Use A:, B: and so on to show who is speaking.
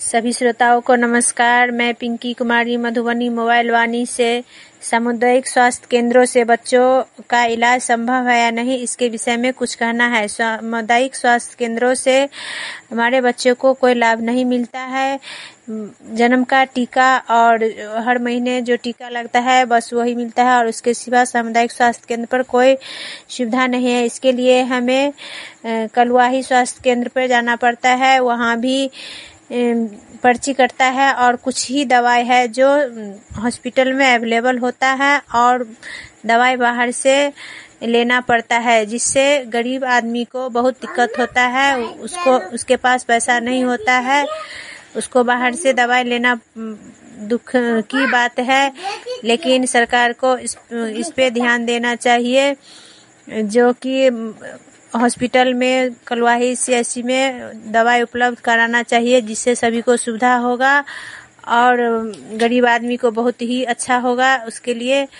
A: सभी श्रोताओं को नमस्कार। मैं पिंकी कुमारी मधुबनी मोबाइल वाणी से सामुदायिक स्वास्थ्य केंद्रों से बच्चों का इलाज संभव है या नहीं, इसके विषय में कुछ कहना है। सामुदायिक स्वास्थ्य केंद्रों से हमारे बच्चों को कोई लाभ नहीं मिलता है। जन्म का टीका और हर महीने जो टीका लगता है बस वही मिलता है, और उसके सिवा सामुदायिक स्वास्थ्य केंद्र पर कोई सुविधा नहीं है। इसके लिए हमें कलुआही स्वास्थ्य केंद्र पर जाना पड़ता है। वहाँ भी पर्ची कटता है और कुछ ही दवाई है जो हॉस्पिटल में अवेलेबल होता है, और दवाई बाहर से लेना पड़ता है, जिससे गरीब आदमी को बहुत दिक्कत होता है। उसके पास पैसा नहीं होता है, उसको बाहर से दवाई लेना दुख की बात है। लेकिन सरकार को इस पे ध्यान देना चाहिए, जो कि हॉस्पिटल में कलुआही CSC में दवाई उपलब्ध कराना चाहिए, जिससे सभी को सुविधा होगा और गरीब आदमी को बहुत ही अच्छा होगा। उसके लिए